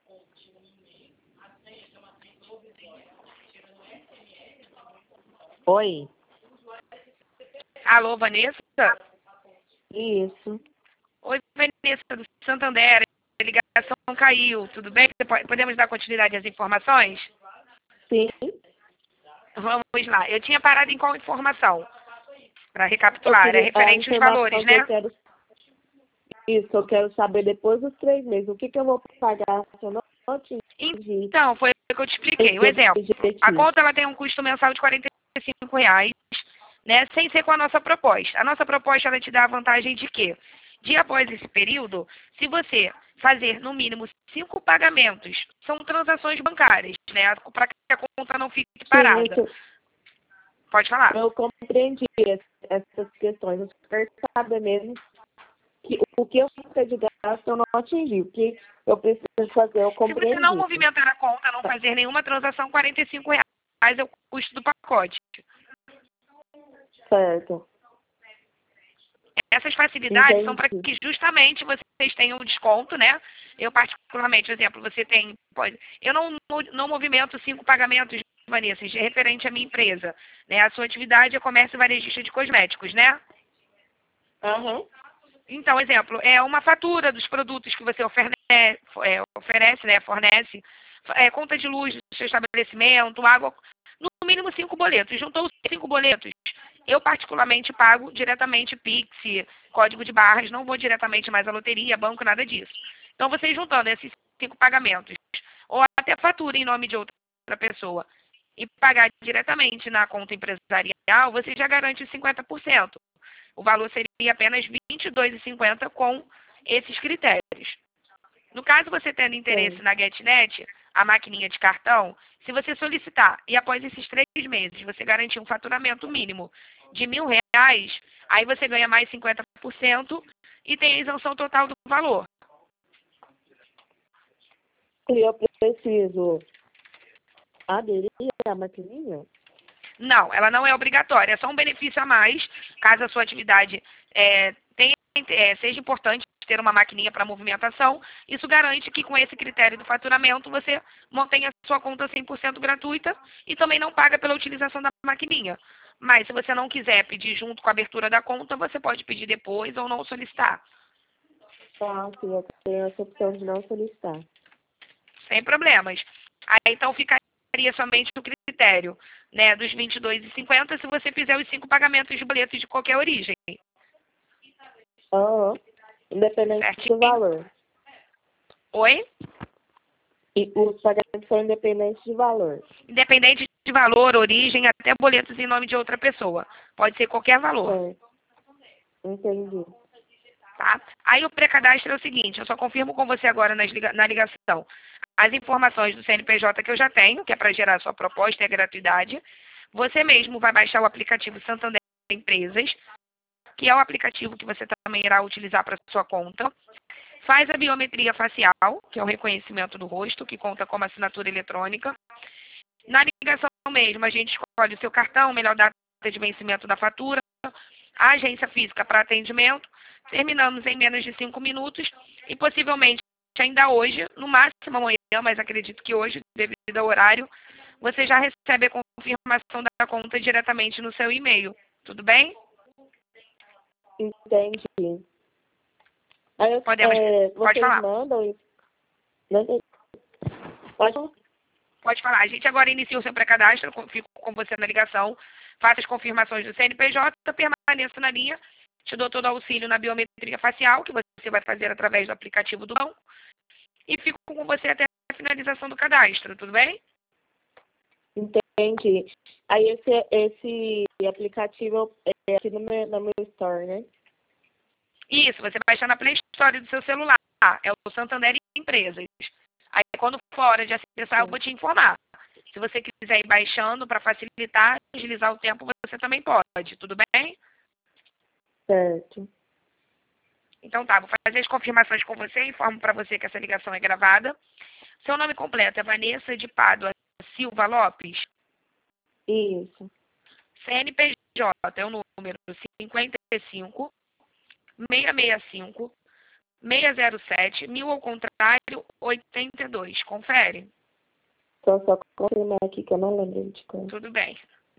Oi. Alô, Vanessa? Isso. Oi, Vanessa, do Santander. A ligação caiu, tudo bem? Podemos dar continuidade às informações? Sim. Vamos lá. Eu tinha parado em qual informação? Para Eu recapitular, é queria a referente aos valores, informação que né? eu quero. Isso, eu quero saber depois dos 3 meses. O que eu vou pagar se eu não atingir Então, foi o que eu te expliquei. Um esse exemplo. A objetivo? conta ela tem um custo mensal de R$ 45, né? Sem ser com a nossa proposta. A nossa proposta ela te dá a vantagem de quê? De após esse período, se você fazer no mínimo 5 pagamentos, são transações bancárias, né? Para que a conta não fique Sim, parada. isso, Pode falar. eu compreendi essas questões. Eu quero saber mesmo que o que eu preciso de gasto eu não atingi. O que eu preciso fazer, eu Se você não compreendi. movimentar a conta, não fazer nenhuma transação, R$ 45 é o custo do pacote. Certo. Essas facilidades são para Entendi. que justamente vocês tenham desconto, né? Eu particularmente, por exemplo, você tem, eu não movimento 5 pagamentos, Vanessa, referente à minha empresa, né? A sua atividade é comércio varejista de cosméticos, né? Aham. Então, exemplo, é uma fatura dos produtos que você oferece, né? Fornece, conta de luz do seu estabelecimento, água, no mínimo 5 boletos. Juntou os 5 boletos, eu particularmente pago diretamente Pix, código de barras, não vou diretamente mais à loteria, banco, nada disso. Então, você juntando esses 5 pagamentos, ou até fatura em nome de outra pessoa, e pagar diretamente na conta empresarial, você já garante os 50%. O valor seria apenas R$ 22,50 com esses critérios. No caso, você tendo interesse Sim. na GetNet, a maquininha de cartão, se você solicitar e após esses 3 meses você garantir um faturamento mínimo de R$ 1.000, aí você ganha mais 50% e tem a isenção total do valor. E eu preciso aderir à maquininha? Não, ela não é obrigatória, é só um benefício a mais, caso a sua atividade seja importante ter uma maquininha para movimentação. Isso garante que com esse critério do faturamento você mantenha a sua conta 100% gratuita e também não paga pela utilização da maquininha. Mas se você não quiser pedir junto com a abertura da conta, você pode pedir depois ou não solicitar, Ah, sim, eu tenho essa opção de não solicitar. sem problemas. Aí então ficaria somente o critério, né, dos R$ 22,50 se você fizer os 5 pagamentos de boletos de qualquer origem. Aham. Independente do Certinho? valor. Oi? E os pagamentos são independentes de valor. Independente de valor, origem, até boletos em nome de outra pessoa. Pode ser qualquer valor, Certo. Entendi. tá? Aí o pré-cadastro é o seguinte, eu só confirmo com você agora na ligação as informações do CNPJ que eu já tenho, que é para gerar a sua proposta e a gratuidade. Você mesmo vai baixar o aplicativo Santander Empresas, que é o aplicativo que você também irá utilizar para sua conta. Faz a biometria facial, que é o reconhecimento do rosto, que conta como assinatura eletrônica. Na ligação mesmo, a gente escolhe o seu cartão, melhor data de vencimento da fatura, a agência física para atendimento. Terminamos em menos de 5 minutos e possivelmente ainda hoje, no máximo amanhã, mas acredito que hoje, devido ao horário, você já recebe a confirmação da conta diretamente no seu e-mail. Tudo bem? Entendi. Aí, Pode vocês falar. mandam. Pode. Pode falar. A gente agora inicia o seu pré-cadastro, fico com você na ligação, faço as confirmações do CNPJ, permaneço na linha, te dou todo o auxílio na biometria facial, que você vai fazer através do aplicativo do banco, e fico com você até a finalização do cadastro, tudo bem? Entendi. Aí esse aplicativo é aqui no meu store, né? Isso, você vai baixar na Play Store do seu celular, é o Santander Empresas. Aí quando for a hora de acessar, eu vou te informar. Se você quiser ir baixando para facilitar, agilizar o tempo, você também pode, tudo bem? Certo. Então tá, vou fazer as confirmações com você, informo para você que essa ligação é gravada. Seu nome completo é Vanessa de Pádua Silva Lopes. Isso. CNPJ é o número 55 665 607, 1000 ao contrário, 82. Confere? Então, só confirmar aqui que eu não lembro de quando. Tudo bem.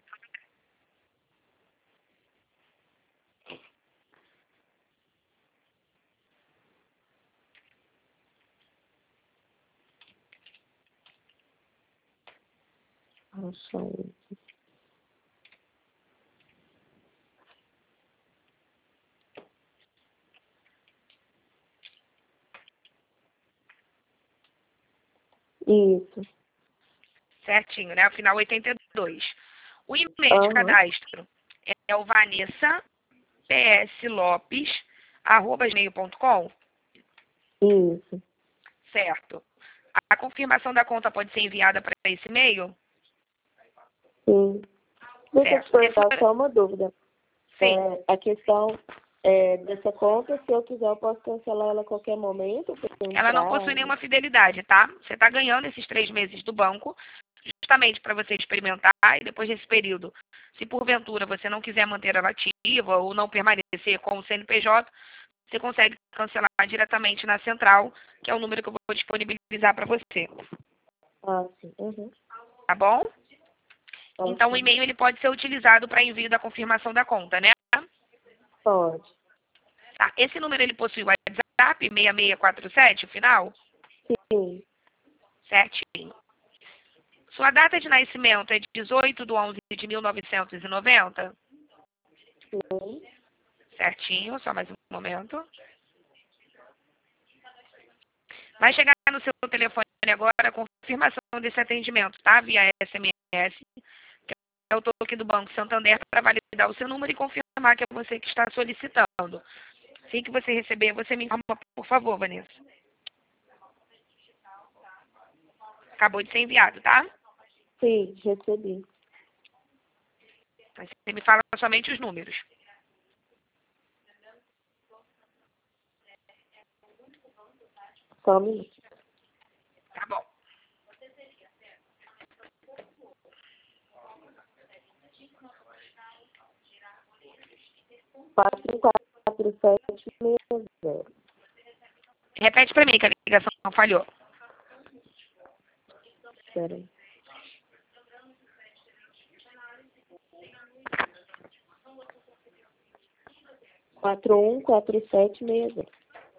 Acho aí. Isso. Certinho, né? O final 82. O e-mail de cadastro é o Vanessa PS Lopes, @gmail.com. Isso. Certo. A confirmação da conta pode ser enviada para esse e-mail? Sim. Deixa eu te Certo. perguntar só uma dúvida. Sim. A questão dessa conta, se eu quiser, eu posso cancelar ela a qualquer momento? Ela não possui nenhuma fidelidade, tá? Você está ganhando esses 3 meses do banco, justamente para você experimentar, e depois desse período, se porventura você não quiser manter ela ativa ou não permanecer com o CNPJ, você consegue cancelar diretamente na central, que é o número que eu vou disponibilizar para você. Ah, sim. Uhum. Tá bom? Ok. Então, o e-mail ele pode ser utilizado para envio da confirmação da conta, né? Pode. Tá. Esse número ele possui o WhatsApp 6647, o final? Sim. Certinho. Sua data de nascimento é 18/11/1990? Sim. Certinho, só mais um momento. Vai chegar no seu telefone agora a confirmação desse atendimento, tá? Via SMS, que é o toque do Banco Santander, para validar o seu número e confirmar que é você que está solicitando. Assim que você receber, você me informa, por favor, Vanessa. Acabou de ser enviado, tá? Sim, recebi. Mas você me fala somente os números. Só um minuto. Tá bom. 454760. Repete para mim que a ligação falhou. Espera aí. 414760.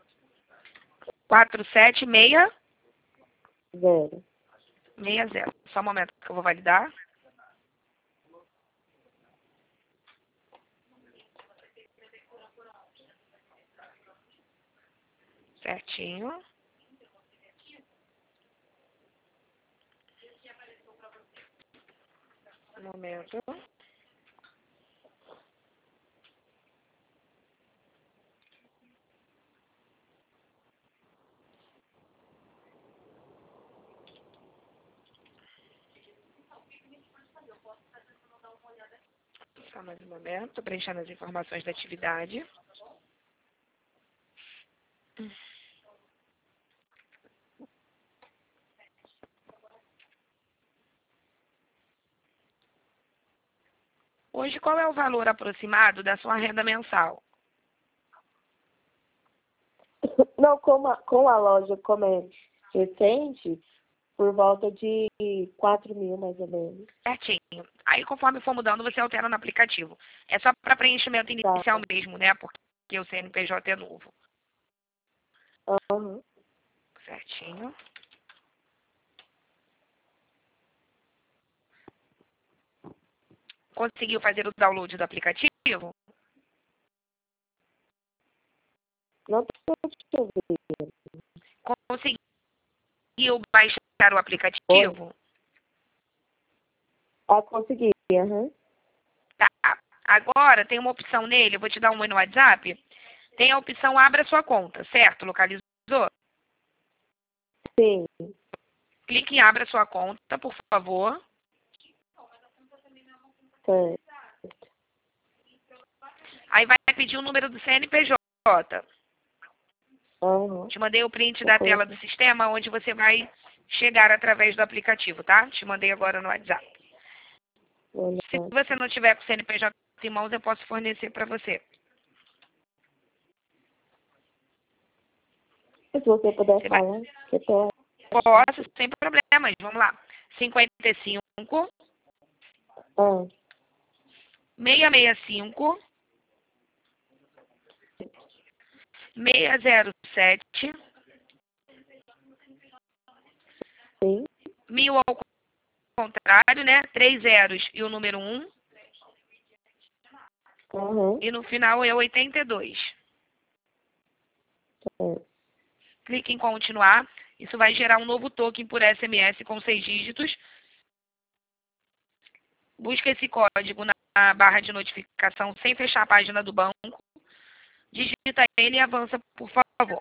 4760. 0. Só um momento que eu vou validar. Certinho. Um momento. Só mais um momento. Estou preenchendo as informações da atividade. Hoje, qual é o valor aproximado da sua renda mensal? Não, com a loja como é recente, por volta de 4.000, mais ou menos. Certinho. Aí, conforme for mudando, você altera no aplicativo. É só para preenchimento Tá. inicial mesmo, né? Porque o CNPJ é novo. Uhum. Certinho. Conseguiu fazer o download do aplicativo? Não tô te ouvindo. Conseguiu baixar o aplicativo? Ah, consegui. Uhum. Tá. Agora, tem uma opção nele, eu vou te dar um oi no WhatsApp. Tem a opção Abra sua conta, certo? Localizou? Sim. Clique em Abra sua conta, por favor. Certo. Aí vai pedir o número do CNPJ. Uhum. Te mandei o print da tela do sistema, onde você vai chegar através do aplicativo, tá? Te mandei agora no WhatsApp. Se você não tiver com o CNPJ em mãos, eu posso fornecer para você. Se você puder Você vai... falar, que eu tô... Posso, sem problemas. Vamos lá. 55, Ah, 665, 607, sim. 1000 ao contrário, né? 3 zeros e o número 1. Aham. E no final é 82. É. Clique em continuar. Isso vai gerar um novo token por SMS com 6 dígitos. Busca esse código na barra de notificação sem fechar a página do banco. Digita ele e avança, por favor.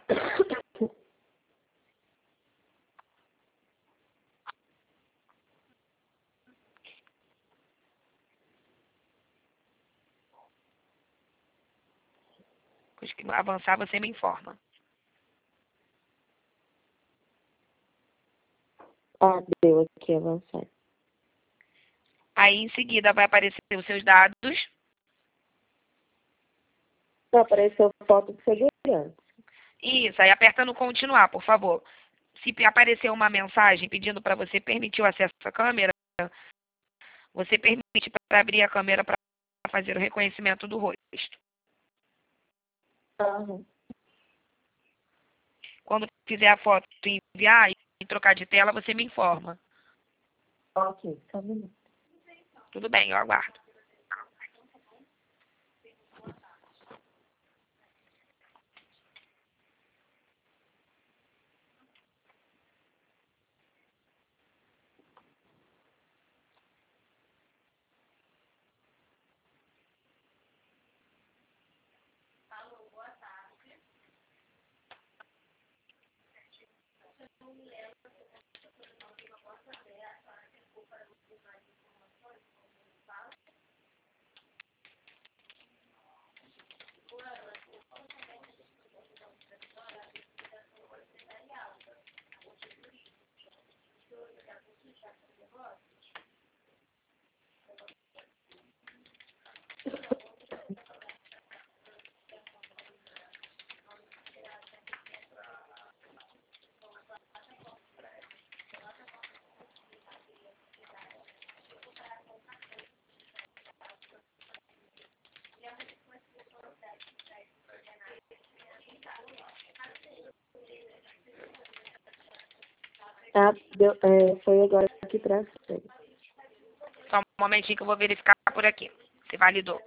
Depois que avançar, você me informa. Ah, deu aqui avançar. Aí, em seguida, vai aparecer os seus dados. Só apareceu foto de segurança. Isso, aí aperta no continuar, por favor. Se aparecer uma mensagem pedindo para você permitir o acesso à câmera, você permite para abrir a câmera para fazer o reconhecimento do rosto. Aham. Quando fizer a foto e enviar e trocar de tela, você me informa. Ok, só um minuto. Tudo bem, eu aguardo. Ah, deu, foi agora aqui pra frente. Só um momentinho que eu vou verificar por aqui. Se validou.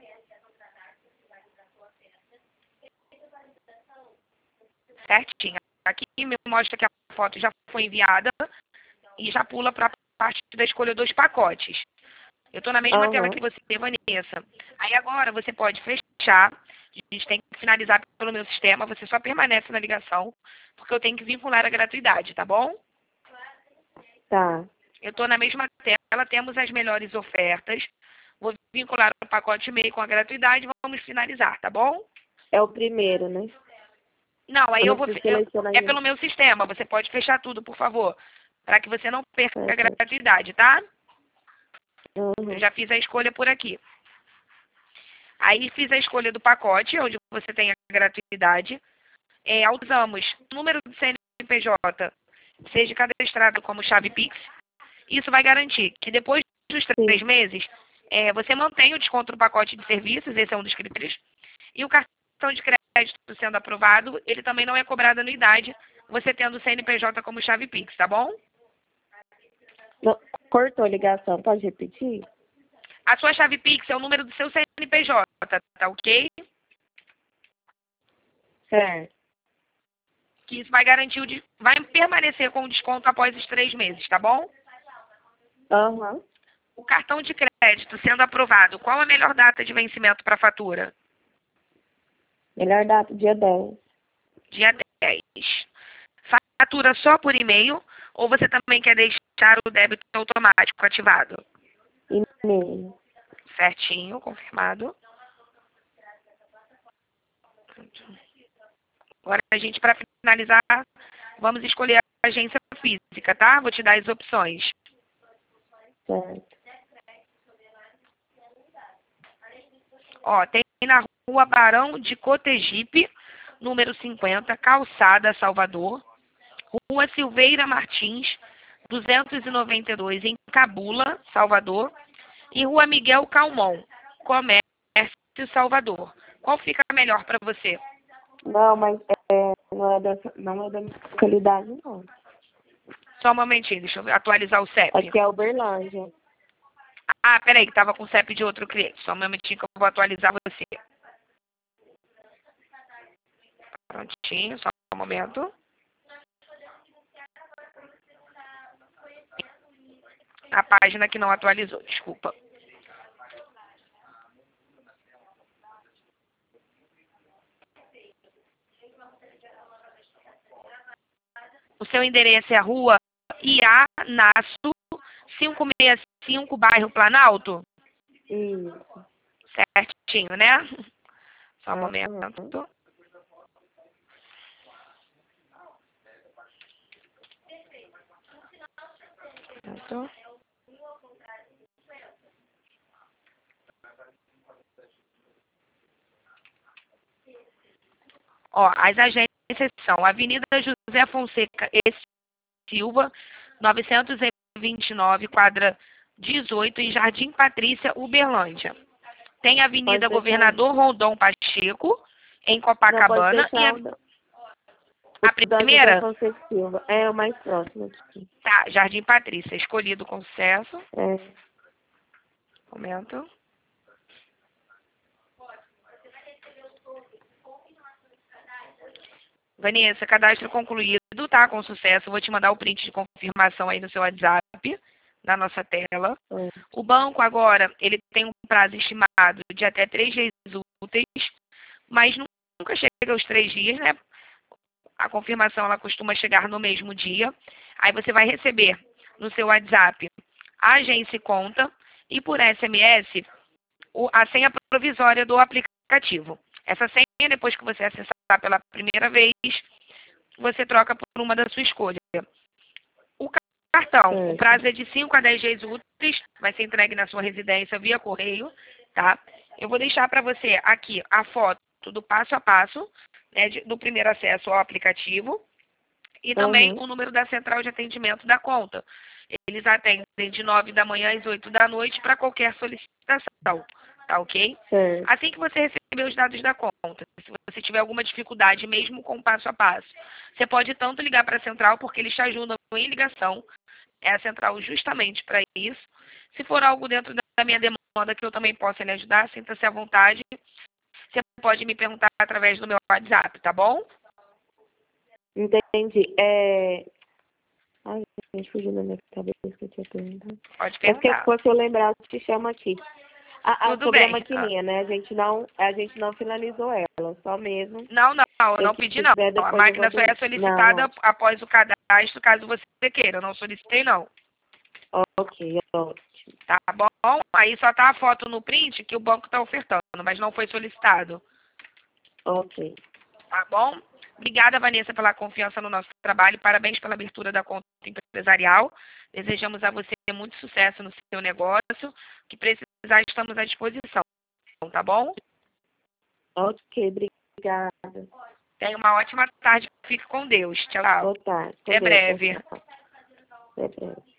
Certinho. Aqui me mostra que a foto já foi enviada e já pula para a parte da escolha dos pacotes. Eu estou na mesma tela Aham. que você, Vanessa. Aí agora você pode fechar. A gente tem que finalizar pelo meu sistema. Você só permanece na ligação, porque eu tenho que vincular a gratuidade, tá bom? Tá. Eu estou na mesma tela, temos as melhores ofertas. Vou vincular o pacote e-mail com a gratuidade e vamos finalizar, tá bom? É o primeiro, né? Não, aí Eu eu não vou. preciso selecionar É nenhum. pelo meu sistema. Você pode fechar tudo, por favor. Para que você não perca a Certo. gratuidade, tá? Eu Aham. já fiz a escolha por aqui. Aí fiz a escolha do pacote, onde você tem a gratuidade. Usamos o número do CNPJ, seja cadastrado como chave Pix. Isso vai garantir que depois dos Sim. 3 meses, você mantém o desconto do pacote de serviços, esse é um dos critérios. E o cartão de crédito sendo aprovado, ele também não é cobrado anuidade, você tendo o CNPJ como chave Pix, tá bom? Não, cortou a ligação. Pode repetir? A sua chave Pix é o número do seu CNPJ, tá ok? Certo. Que isso vai garantir vai permanecer com o desconto após os 3 meses, tá bom? Aham. O cartão de crédito sendo aprovado, qual a melhor data de vencimento para a fatura? Melhor data, dia 10. Dia 10. Fatura só por e-mail ou você também quer deixar o débito automático ativado? E-mail. Certinho, confirmado. Agora, a gente, para finalizar, vamos escolher a agência física, tá? Vou te dar as opções. Certo. Ó, tem na rua Barão de Cotegipe, número 50, Calçada, Salvador. Rua Silveira Martins, 292, em Cabula, Salvador. E Rua Miguel Calmon, Comércio, Salvador. Qual fica melhor para você? Não, mas não é da minha localidade, não. Só um momentinho, deixa eu atualizar o CEP. Aqui é Uberlândia. Ah, peraí, que estava com o CEP de outro cliente. Só um momentinho que eu vou atualizar você. Prontinho, só um momento. A página que não atualizou, desculpa. O seu endereço é a Rua Iá Nasso, 565, bairro Planalto? Isso. Certinho, né? Só um Uhum. momento. Ó, as agências são Avenida José Fonseca e Silva, 929, quadra 18, em Jardim Patrícia, Uberlândia. Tem a Avenida Governador Rondon Pacheco, em Copacabana. A primeira? É o mais próximo aqui. Tá, Jardim Patrícia, escolhido com sucesso. É. Momento. Vanessa, cadastro concluído, tá? Com sucesso. Vou te mandar o print de confirmação aí no seu WhatsApp, na nossa tela. É. O banco agora, ele tem um prazo estimado de até 3 dias úteis, mas nunca chega aos 3 dias, né? A confirmação, ela costuma chegar no mesmo dia. Aí você vai receber no seu WhatsApp a agência e conta e por SMS a senha provisória do aplicativo. Essa senha, depois que você acessar pela primeira vez, você troca por uma da sua escolha. O cartão, o prazo é de 5 a 10 dias úteis, vai ser entregue na sua residência via correio, tá? Eu vou deixar para você aqui a foto do passo a passo, né, do primeiro acesso ao aplicativo e também o número da central de atendimento da conta. Eles atendem de 9 da manhã às 8 da noite para qualquer solicitação, tá ok? Assim que você receber os dados da conta, se você tiver alguma dificuldade mesmo com o passo a passo, você pode tanto ligar para a central, porque eles te ajudam em ligação, é a central justamente para isso. Se for algo dentro da minha demanda que eu também possa lhe ajudar, sinta-se à vontade. Você pode me perguntar através do meu WhatsApp, tá bom? Entendi. Ai, gente, fugiu da minha cabeça que eu tinha perguntado. Pode perguntar. Porque se eu lembrar, te chama aqui. Tudo sobre bem. a maquininha, né? A gente não finalizou ela, só mesmo. Não, eu não pedi não. A máquina só é solicitada após o cadastro, caso você queira. Eu não solicitei não. Ok, ótimo. Tá bom? Aí só tá a foto no print que o banco tá ofertando, mas não foi solicitado. Ok. Tá bom? Obrigada, Vanessa, pela confiança no nosso trabalho. Parabéns pela abertura da conta empresarial. Desejamos a você muito sucesso no seu negócio. O que precisar, estamos à disposição. Tá bom? Ok, obrigada. Tenha uma ótima tarde. Fique com Deus. Tchau. Boa tarde. Até breve. Até breve.